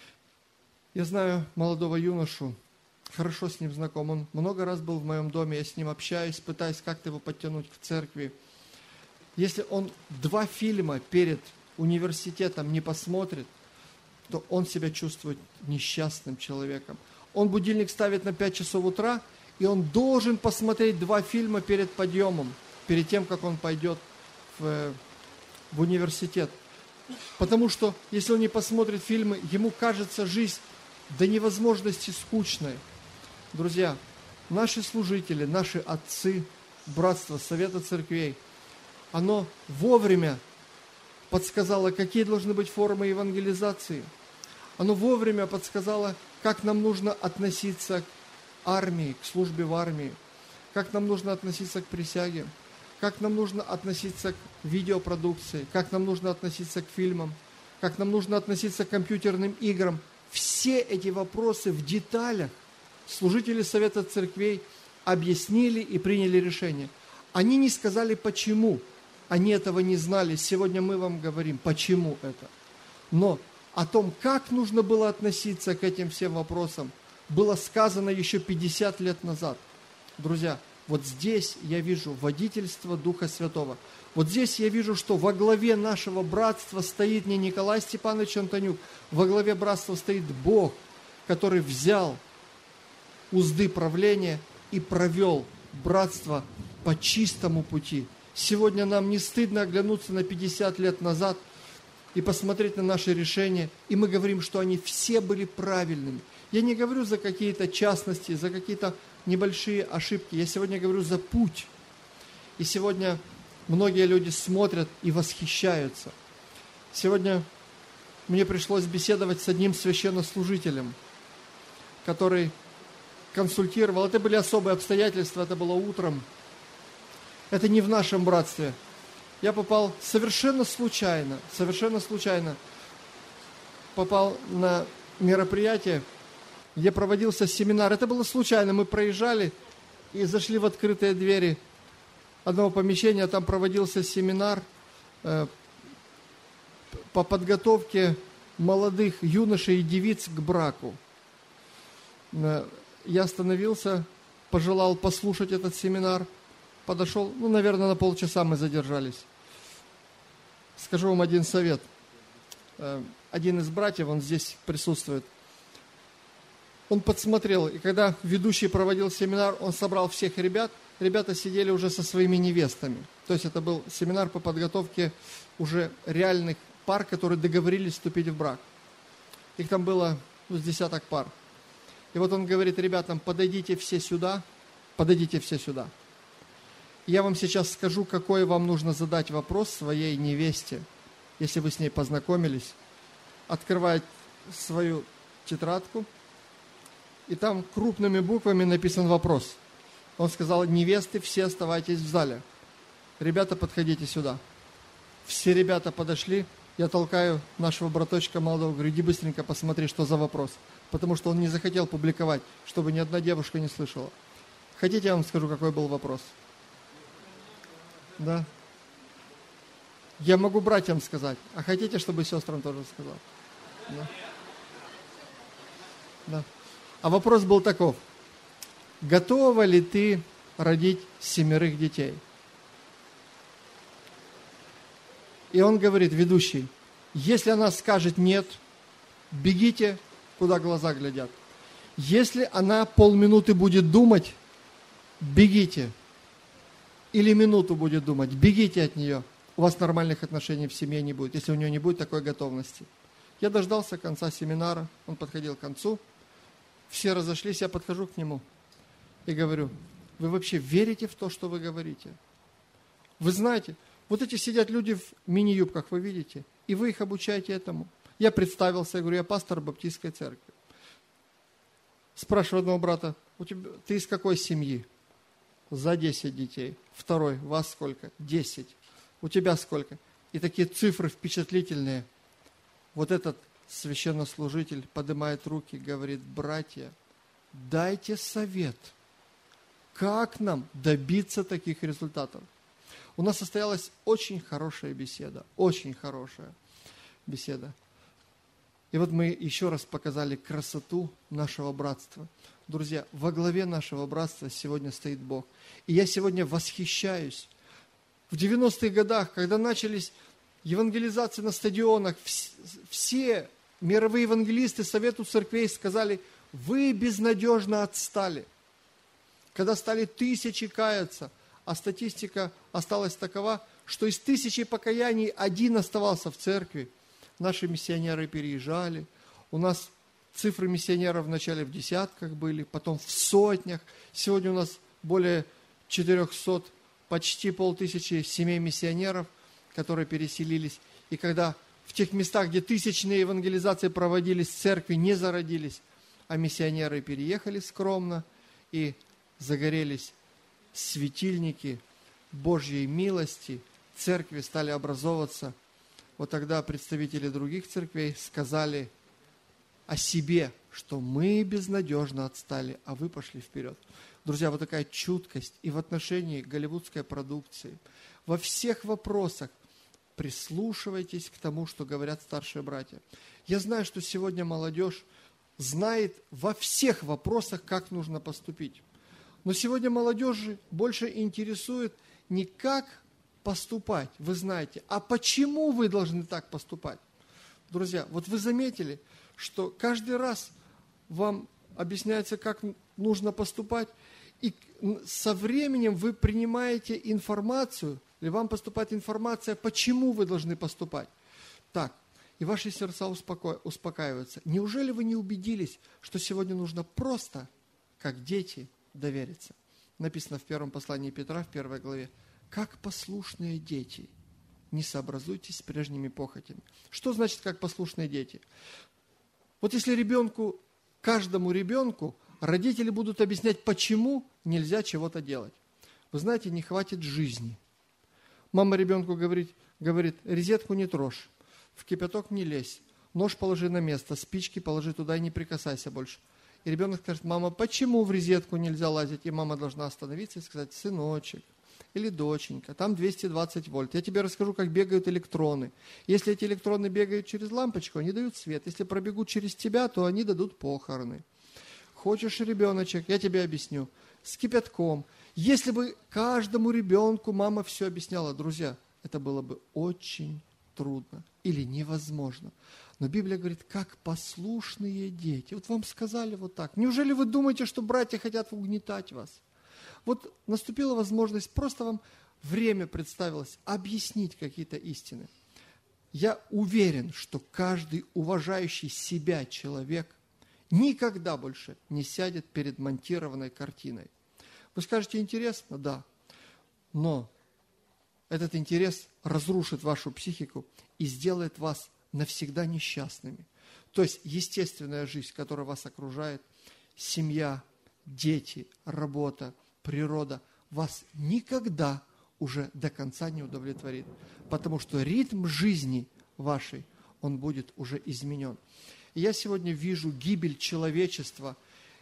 S1: Я знаю молодого юношу, хорошо с ним знаком, он много раз был в моем доме, я с ним общаюсь, пытаюсь как-то его подтянуть к церкви. Если он два фильма перед университетом не посмотрит, то он себя чувствует несчастным человеком. Он будильник ставит на пять часов утра, и он должен посмотреть два фильма перед подъемом, перед тем, как он пойдет в, в университет. Потому что, если он не посмотрит фильмы, ему кажется жизнь до невозможности скучной. Друзья, наши служители, наши отцы, братство, совета церквей, оно вовремя подсказало, какие должны быть формы евангелизации. Оно вовремя подсказало, как нам нужно относиться к армии, к службе в армии, как нам нужно относиться к присяге, как нам нужно относиться к видеопродукции, как нам нужно относиться к фильмам, как нам нужно относиться к компьютерным играм. Все эти вопросы в деталях служители Совета Церквей объяснили и приняли решение. Они не сказали, почему. Они этого не знали. Сегодня мы вам говорим, почему это. Но о том, как нужно было относиться к этим всем вопросам, было сказано еще пятьдесят лет назад. Друзья, вот здесь я вижу водительство Духа Святого. Вот здесь я вижу, что во главе нашего братства стоит не Николай Степанович Антонюк, во главе братства стоит Бог, который взял узды правления и провел братство по чистому пути. Сегодня нам не стыдно оглянуться на пятьдесят лет назад и посмотреть на наши решения, и мы говорим, что они все были правильными. Я не говорю за какие-то частности, за какие-то небольшие ошибки. Я сегодня говорю за путь. И сегодня многие люди смотрят и восхищаются. Сегодня мне пришлось беседовать с одним священнослужителем, который консультировал. Это были особые обстоятельства, это было утром. Это не в нашем братстве. Я попал совершенно случайно, совершенно случайно попал на мероприятие, где проводился семинар. Это было случайно. Мы проезжали и зашли в открытые двери одного помещения. Там проводился семинар э, по подготовке молодых юношей и девиц к браку. Э, я остановился, пожелал послушать этот семинар. Подошел, ну, наверное, на полчаса мы задержались. Скажу вам один совет. Э, один из братьев, он здесь присутствует, он подсмотрел, и когда ведущий проводил семинар, он собрал всех ребят, ребята сидели уже со своими невестами. То есть это был семинар по подготовке уже реальных пар, которые договорились вступить в брак. Их там было, ну, с десяток пар. И вот он говорит ребятам: подойдите все сюда, подойдите все сюда. Я вам сейчас скажу, какой вам нужно задать вопрос своей невесте, если вы с ней познакомились. Открывает свою тетрадку, и там крупными буквами написан вопрос. Он сказал: невесты, все оставайтесь в зале. Ребята, подходите сюда. Все ребята подошли. Я толкаю нашего браточка молодого, говорю: иди быстренько посмотри, что за вопрос. Потому что он не захотел публиковать, чтобы ни одна девушка не слышала. Хотите, я вам скажу, какой был вопрос? Да. Я могу братьям сказать. А хотите, чтобы сестрам тоже сказал? Да. Да. А вопрос был таков: готова ли ты родить семерых детей? И он говорит, ведущий: если она скажет нет, бегите, куда глаза глядят. Если она полминуты будет думать, бегите. Или минуту будет думать, бегите от нее. У вас нормальных отношений в семье не будет, если у нее не будет такой готовности. Я дождался конца семинара, он подходил к концу, все разошлись, я подхожу к нему и говорю: вы вообще верите в то, что вы говорите? Вы знаете, вот эти сидят люди в мини-юбках, вы видите, и вы их обучаете этому. Я представился, я говорю: я пастор Баптистской церкви. Спрашиваю одного брата: у тебя, ты из какой семьи? За десять детей. Второй: вас сколько? десять. У тебя сколько? И такие цифры впечатлительные. Вот этот священнослужитель поднимает руки и говорит: братья, дайте совет, как нам добиться таких результатов. У нас состоялась очень хорошая беседа, очень хорошая беседа. И вот мы еще раз показали красоту нашего братства. Друзья, во главе нашего братства сегодня стоит Бог. И я сегодня восхищаюсь. В девяностых годах, когда начались евангелизации на стадионах, все мировые евангелисты Совету церквей сказали: вы безнадежно отстали. Когда стали тысячи каяться, а статистика осталась такова, что из тысячи покаяний один оставался в церкви. Наши миссионеры переезжали. У нас цифры миссионеров вначале в десятках были, потом в сотнях. Сегодня у нас более четырехсот, почти полтысячи семей миссионеров, которые переселились. И когда в тех местах, где тысячные евангелизации проводились, церкви не зародились, а миссионеры переехали скромно, и загорелись светильники Божьей милости, церкви стали образовываться. Вот тогда представители других церквей сказали о себе, что мы безнадежно отстали, а вы пошли вперед. Друзья, вот такая чуткость и в отношении голливудской продукции. Во всех вопросах прислушивайтесь к тому, что говорят старшие братья. Я знаю, что сегодня молодежь знает во всех вопросах, как нужно поступить. Но сегодня молодежи больше интересует не как поступать, вы знаете, а почему вы должны так поступать. Друзья, вот вы заметили, что каждый раз вам объясняется, как нужно поступать, и со временем вы принимаете информацию, или вам поступает информация, почему вы должны поступать. Так, и ваши сердца успоко... успокаиваются. Неужели вы не убедились, что сегодня нужно просто, как дети, довериться? Написано в первом послании Петра, в первой главе: как послушные дети, не сообразуйтесь с прежними похотями. Что значит, как послушные дети? Вот если ребенку, каждому ребенку, родители будут объяснять, почему нельзя чего-то делать. Вы знаете, не хватит жизни. Мама ребенку говорит, говорит: розетку не трожь, в кипяток не лезь, нож положи на место, спички положи туда и не прикасайся больше. И ребенок скажет: мама, почему в розетку нельзя лазить? И мама должна остановиться и сказать: сыночек или доченька, там двести двадцать вольт. Я тебе расскажу, как бегают электроны. Если эти электроны бегают через лампочку, они дают свет. Если пробегут через тебя, то они дадут похороны. Хочешь, ребеночек, я тебе объясню. С кипятком. Если бы каждому ребенку мама все объясняла, друзья, это было бы очень трудно или невозможно. Но Библия говорит, как послушные дети. Вот вам сказали вот так. Неужели вы думаете, что братья хотят угнетать вас? Вот наступила возможность, просто вам время представилось объяснить какие-то истины. Я уверен, что каждый уважающий себя человек никогда больше не сядет перед монтированной картиной. Вы скажете, интересно? Да. Но этот интерес разрушит вашу психику и сделает вас навсегда несчастными. То есть естественная жизнь, которая вас окружает, семья, дети, работа, природа, вас никогда уже до конца не удовлетворит. Потому что ритм жизни вашей, он будет уже изменен. И я сегодня вижу гибель человечества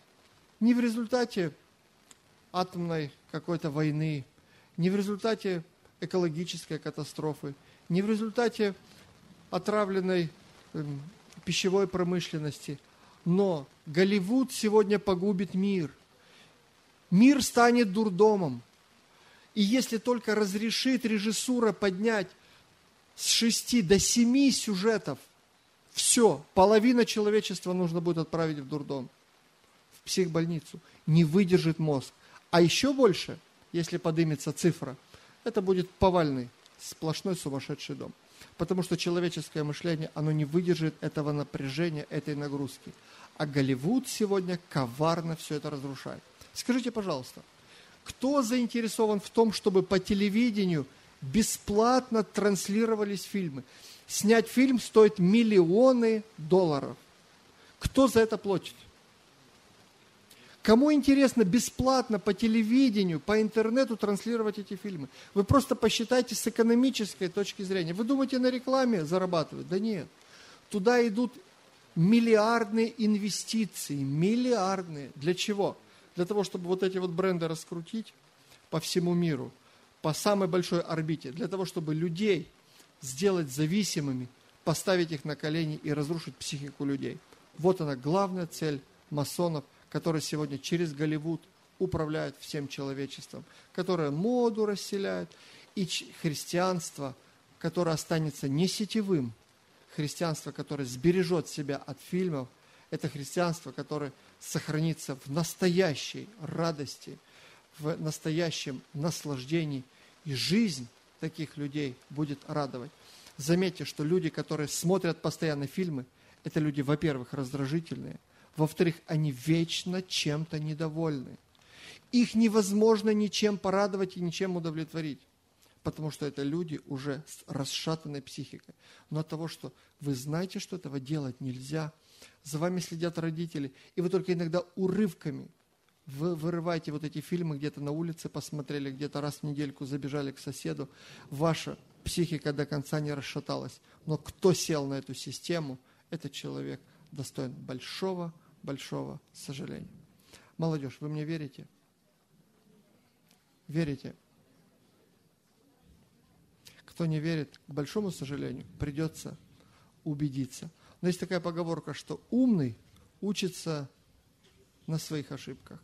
S1: не в результате атомной какой-то войны, не в результате экологической катастрофы, не в результате отравленной э, пищевой промышленности, но Голливуд сегодня погубит мир. Мир станет дурдомом. И если только разрешит режиссура поднять с шести до семи сюжетов, все, половина человечества нужно будет отправить в дурдом, в психбольницу. Не выдержит мозг. А еще больше, если поднимется цифра, это будет повальный, сплошной сумасшедший дом. Потому что человеческое мышление, оно не выдержит этого напряжения, этой нагрузки. А Голливуд сегодня коварно все это разрушает. Скажите, пожалуйста, кто заинтересован в том, чтобы по телевидению бесплатно транслировались фильмы? Снять фильм стоит миллионы долларов. Кто за это платит? Кому интересно бесплатно по телевидению, по интернету транслировать эти фильмы? Вы просто посчитайте с экономической точки зрения. Вы думаете, на рекламе зарабатывают? Да нет. Туда идут миллиардные инвестиции. Миллиардные. Для чего? Для того, чтобы вот эти вот бренды раскрутить по всему миру, по самой большой орбите. Для того, чтобы людей сделать зависимыми, поставить их на колени и разрушить психику людей. Вот она главная цель масонов, которые сегодня через Голливуд управляют всем человечеством, которые моду расселяют, и христианство, которое останется не сетевым, христианство, которое сбережет себя от фильмов, это христианство, которое сохранится в настоящей радости, в настоящем наслаждении, и жизнь таких людей будет радовать. Заметьте, что люди, которые смотрят постоянно фильмы, это люди, во-первых, раздражительные, во-вторых, они вечно чем-то недовольны. Их невозможно ничем порадовать и ничем удовлетворить, потому что это люди уже с расшатанной психикой. Но от того, что вы знаете, что этого делать нельзя, за вами следят родители, и вы только иногда урывками вы вырываете вот эти фильмы, где-то на улице посмотрели, где-то раз в недельку забежали к соседу, ваша психика до конца не расшаталась. Но кто сел на эту систему, этот человек достоин большого, большого сожаления. Молодежь, вы мне верите? Верите? Кто не верит, к большому сожалению, придется убедиться. Но есть такая поговорка, что умный учится на своих ошибках.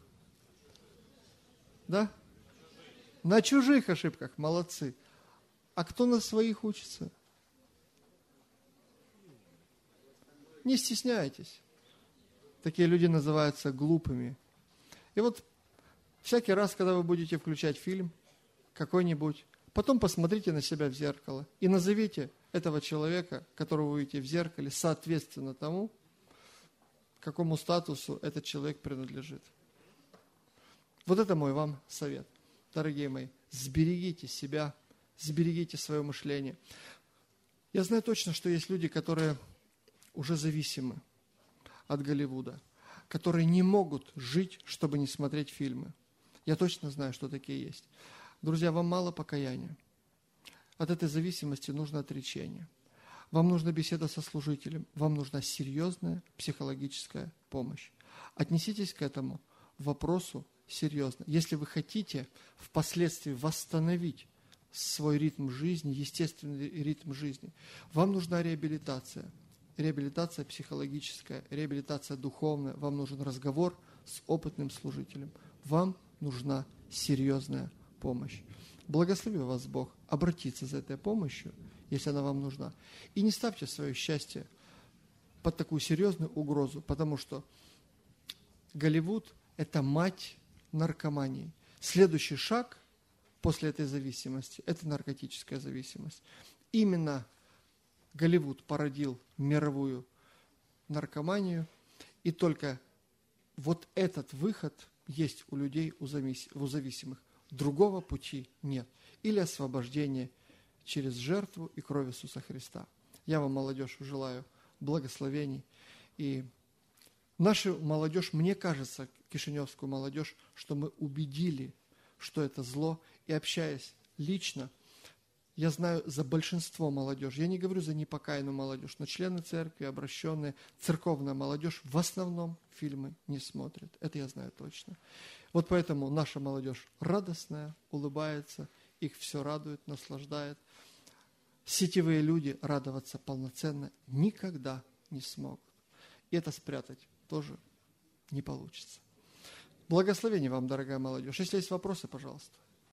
S1: Да? На чужих ошибках. Молодцы. А кто на своих учится? Не стесняйтесь. Такие люди называются глупыми. И вот всякий раз, когда вы будете включать фильм какой-нибудь, потом посмотрите на себя в зеркало и назовите этого человека, которого вы видите в зеркале, соответственно тому, какому статусу этот человек принадлежит. Вот это мой вам совет, дорогие мои. Сберегите себя, сберегите свое мышление. Я знаю точно, что есть люди, которые уже зависимы от Голливуда, которые не могут жить, чтобы не смотреть фильмы. Я точно знаю, что такие есть. Друзья, вам мало покаяния. От этой зависимости нужно отречение. Вам нужна беседа со служителем, вам нужна серьезная психологическая помощь. Отнеситесь к этому вопросу серьезно. Если вы хотите впоследствии восстановить свой ритм жизни, естественный ритм жизни, вам нужна реабилитация. Реабилитация психологическая, реабилитация духовная. Вам нужен разговор с опытным служителем. Вам нужна серьезная помощь. Благослови вас Бог обратиться за этой помощью, если она вам нужна. И не ставьте свое счастье под такую серьезную угрозу, потому что Голливуд – это мать наркомании. Следующий шаг после этой зависимости – это наркотическая зависимость. Именно Голливуд породил мировую наркоманию, и только вот этот выход есть у людей, у зависимых. Другого пути нет. Или освобождение через жертву и кровь Иисуса Христа. Я вам, молодежь, желаю благословений. И нашу молодежь, мне кажется, кишиневскую молодежь, что мы убедили, что это зло, и общаясь лично, я знаю за большинство молодежи, я не говорю за непокаянную молодежь, но члены церкви, обращенные, церковная молодежь в основном фильмы не смотрят. Это я знаю точно. Вот поэтому наша молодежь радостная, улыбается, их все радует, наслаждает. Сетевые люди радоваться полноценно никогда не смогут. И это спрятать тоже не получится. Благословение вам, дорогая молодежь. Если есть вопросы, пожалуйста.